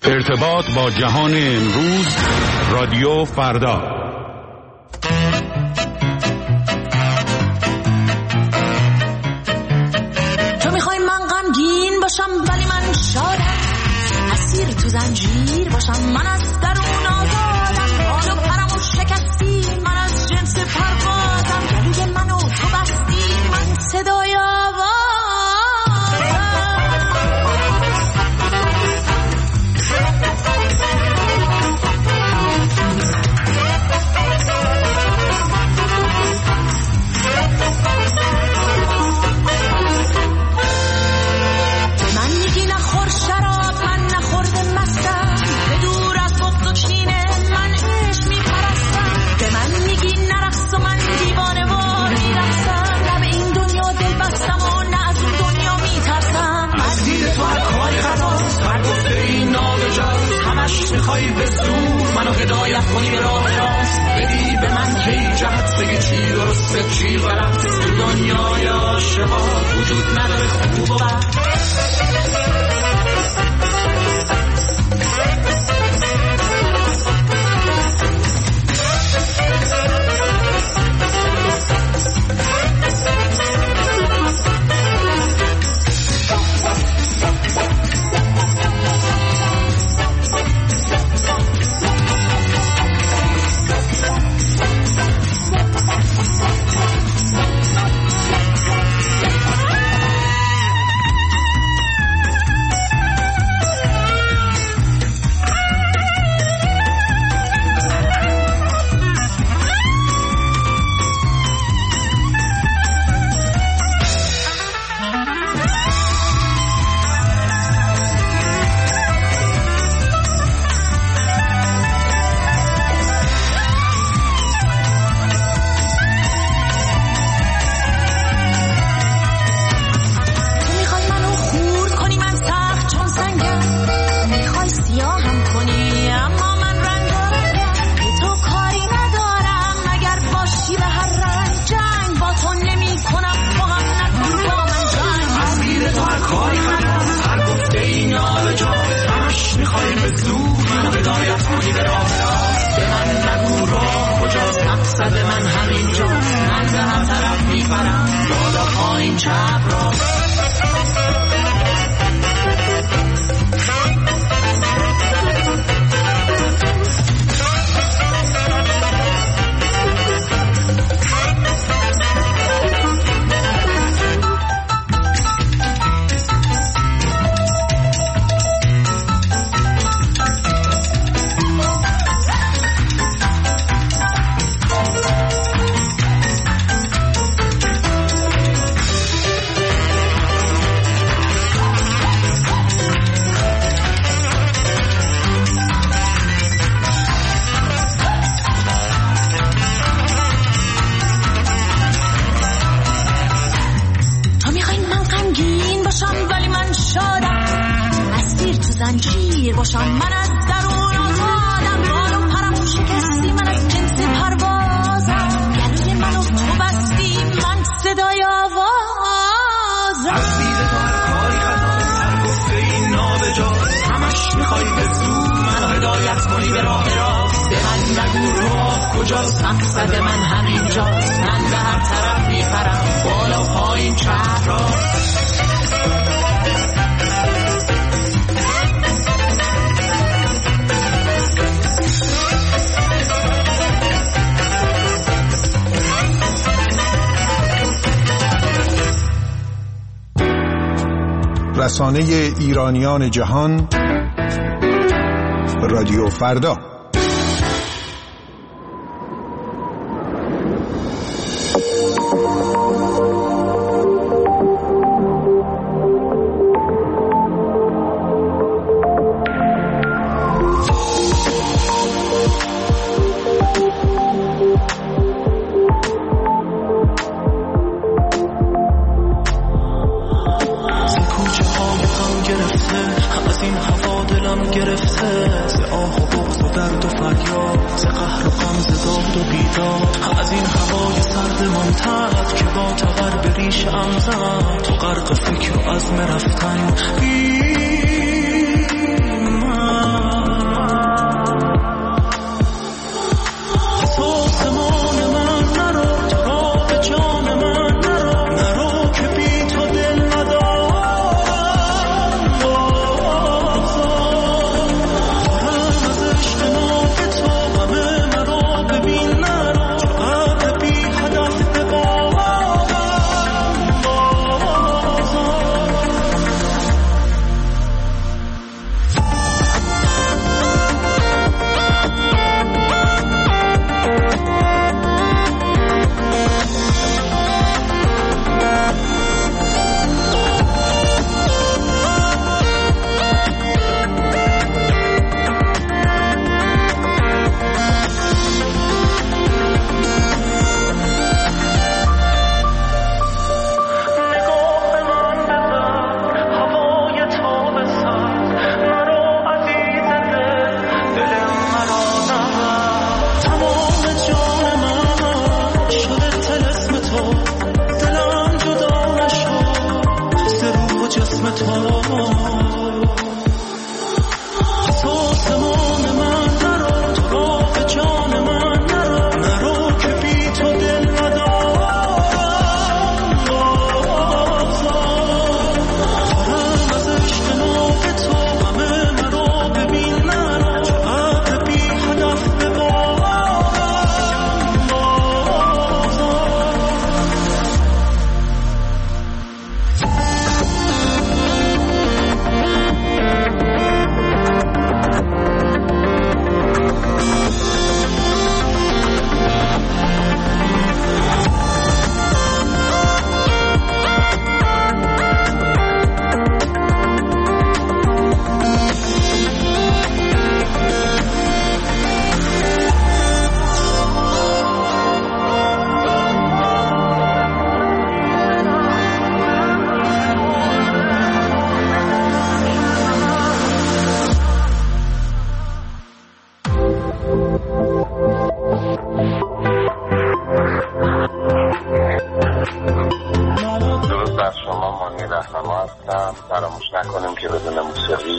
ارتباط با جهان امروز، رادیو فردا. تو میخوای من غمگین باشم ولی من شادم، اسیر تو زنجیر باشم من از درون آزادم، حال و پرمو شکستی من از جنس پروازم، گلوی منو تو بستی من صدای آوازم. میخوای به زور منو هدایت کنی به راه راست، بدی به من هی جهت، بگی چی درسته چی غلط. دنیای عاشقا وجود نداره خوب و بد. رسانه ایرانیان جهان، رادیو فردا. از این هوای سرد ممتد که با تبر به ریشم زد، تو غرق فکر و عزم رفتن بی من.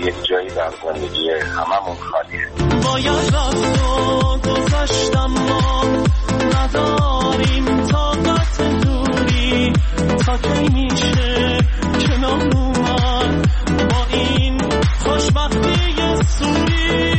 یک جایی در زندگی هممون خالیه. باید رفت و گذشتم ما نداریم طاقت دوری تا کی میشه کنار اومد با این خوشبختی سوری.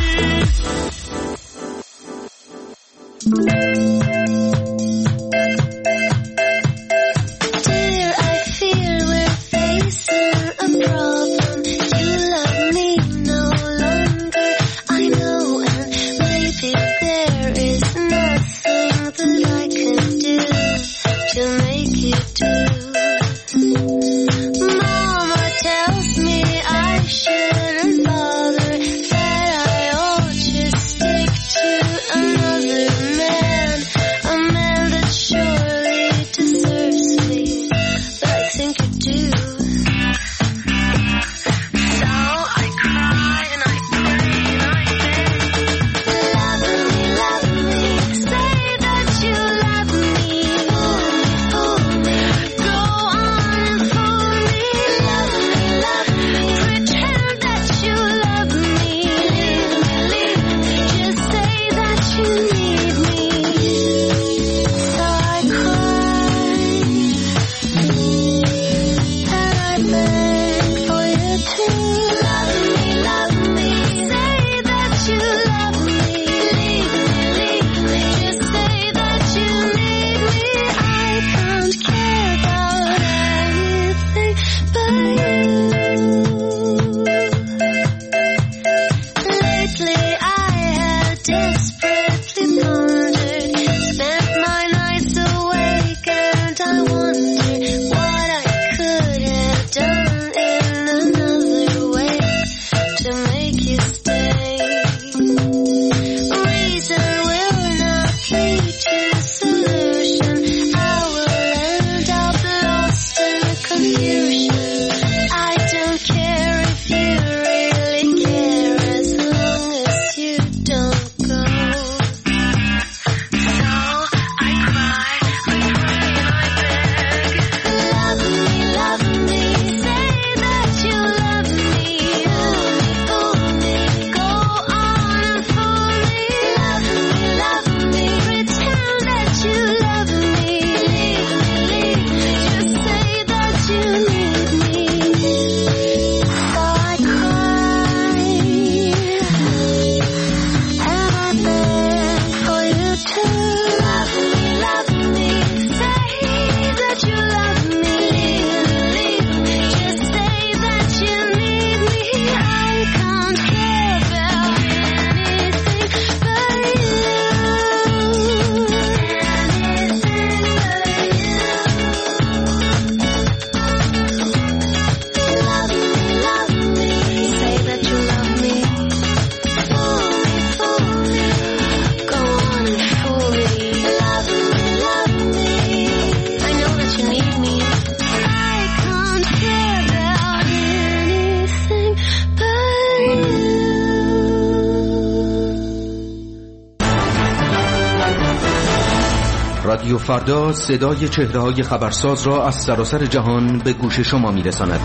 رادیو فردا صدای چهره‌های خبرساز را از سراسر جهان به گوش شما می‌رساند.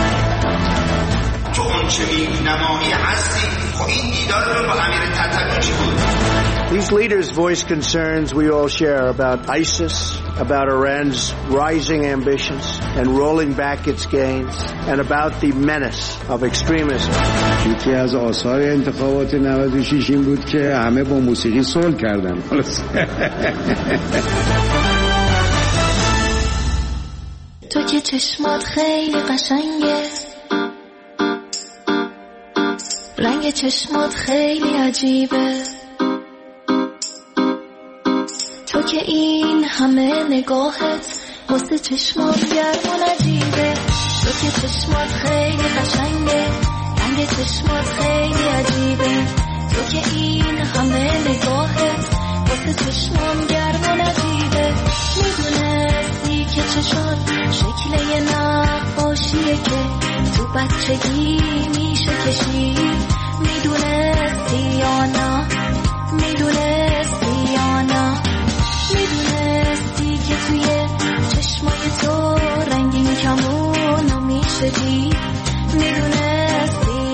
تو اون چه نمایی هستی خب این دیدار رو با امیر تتلو چی بود؟ These leaders voice concerns we all share about ISIS, about Iran's rising ambitions and rolling back its gains, and about the menace of extremism. یکی از آثار انتخابات 96 این بود که همه با موسیقی صلح کردن. تو که چشمات خیلی قشنگه، رنگ چشمات خیلی عجیبه، تو که این همه نگاهت واسه چشمات گرم و نجیبه، تو که چشمات خیلی قشنگه، رنگ چشمات خیلی عجیبه، تو که این همه نگاهت واسه چشمام گرم و نجیبه، میدونستی که چشات شکل یه نقاشیه که تو بچگی میشه کشید، میدونستی یا نه، میدونستی یا نه، میدونستی که توی چشمای تو رنگین کمونو میشه دید، میدونستی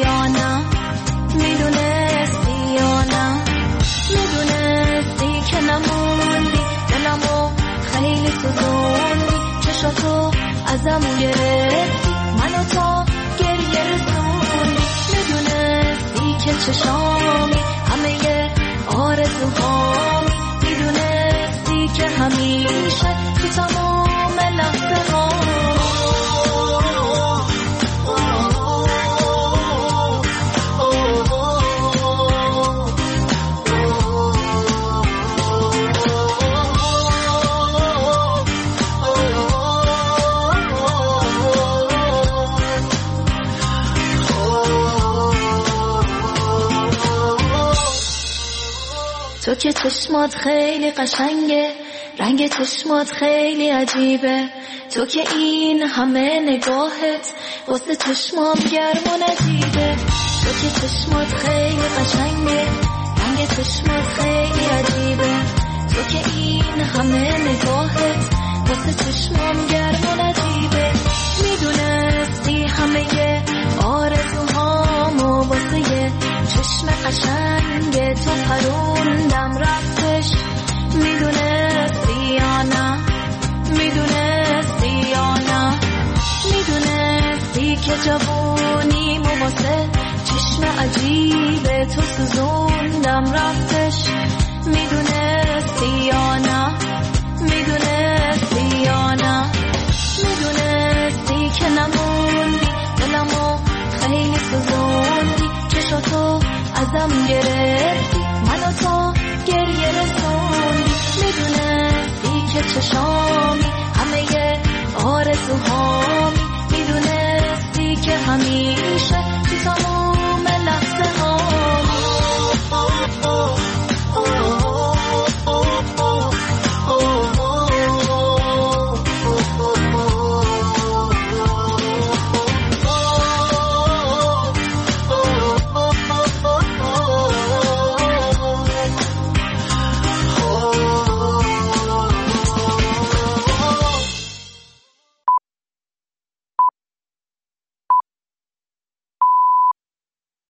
چشامی همه آرزوهامی میدونستی که همیشه تو تمام لحظه ها تو که چشمات خیلی قشنگه رنگ چشمات خیلی عجیبه تو که این همه نگاهت واسه چشمام گرم و نجیبه تو که چشمات خیلی قشنگه رنگ چشمات خیلی عجیبه تو که این همه نگاهت واسه چشمام گرم و نجیبه میدونستی همه آرزوهامو واسه یه چشم قشنگ تو پروندم رفتش میدونستی یا نه میدونستی یا نه میدونستی که جوونیمو واسه چشم عجیب تو سوزوندم رفتش میدونستی یا نه میدونستی یا نه میدونستی که نموندی دلمو خیلی سوزوندی چشاتو ازم گرفتی منو تا گریه رسوندی میدونستی که چشامی همه آرزوهامی میدونستی که همیشه